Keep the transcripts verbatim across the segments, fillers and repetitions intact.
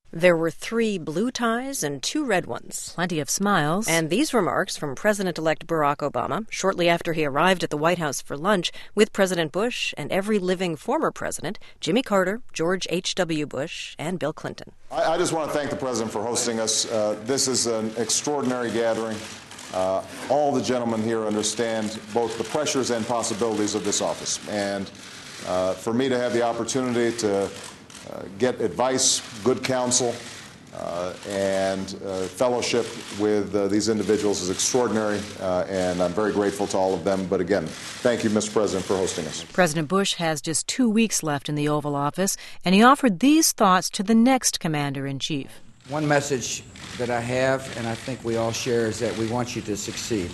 There were three blue ties and two red ones. Plenty of smiles. And these remarks from President-elect Barack Obama shortly after he arrived at the White House for lunch with President Bush and every living former president, Jimmy Carter, George H W. Bush, and Bill Clinton. I, I just want to thank the President for hosting us. Uh, this is an extraordinary gathering. Uh, all the gentlemen here understand both the pressures and possibilities of this office. And uh, for me to have the opportunity to uh, get advice, good counsel, uh, and uh, fellowship with uh, these individuals is extraordinary, uh, and I'm very grateful to all of them. But again, thank you, Mister President, for hosting us. President Bush has just two weeks left in the Oval Office, and he offered these thoughts to the next commander-in-chief. One message that I have, and I think we all share, is that we want you to succeed.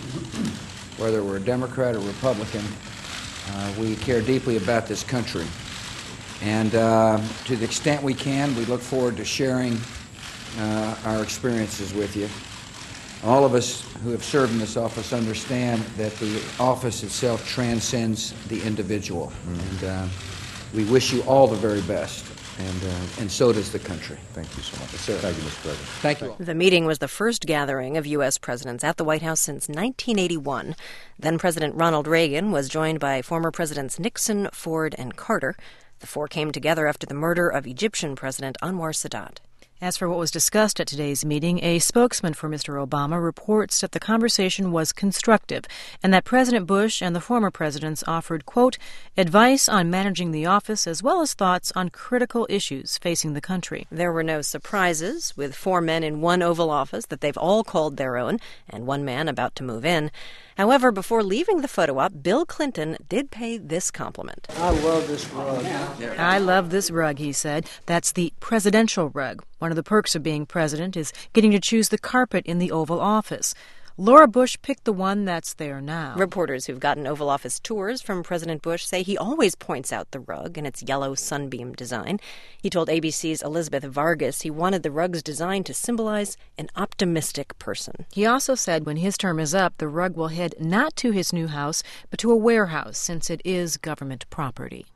Whether we're a Democrat or Republican, uh, we care deeply about this country. And uh, to the extent we can, we look forward to sharing uh, our experiences with you. All of us who have served in this office understand that the office itself transcends the individual. Mm-hmm. And uh, we wish you all the very best. And, uh, and so does the country. Thank you so much. Yes, sir. Thank you, Mister President. Thank you all. The meeting was the first gathering of U S presidents at the White House since nineteen eighty-one. Then President Ronald Reagan was joined by former Presidents Nixon, Ford, and Carter. The four came together after the murder of Egyptian President Anwar Sadat. As for what was discussed at today's meeting, a spokesman for Mister Obama reports that the conversation was constructive and that President Bush and the former presidents offered, quote, advice on managing the office as well as thoughts on critical issues facing the country. There were no surprises, with four men in one Oval Office that they've all called their own and one man about to move in. However, before leaving the photo op, Bill Clinton did pay this compliment. I love this rug. I love this rug, he said. That's the presidential rug. One of the perks of being president is getting to choose the carpet in the Oval Office. Laura Bush picked the one that's there now. Reporters who've gotten Oval Office tours from President Bush say he always points out the rug and its yellow sunbeam design. He told A B C's Elizabeth Vargas he wanted the rug's design to symbolize an optimistic person. He also said when his term is up, the rug will head not to his new house, but to a warehouse, since it is government property.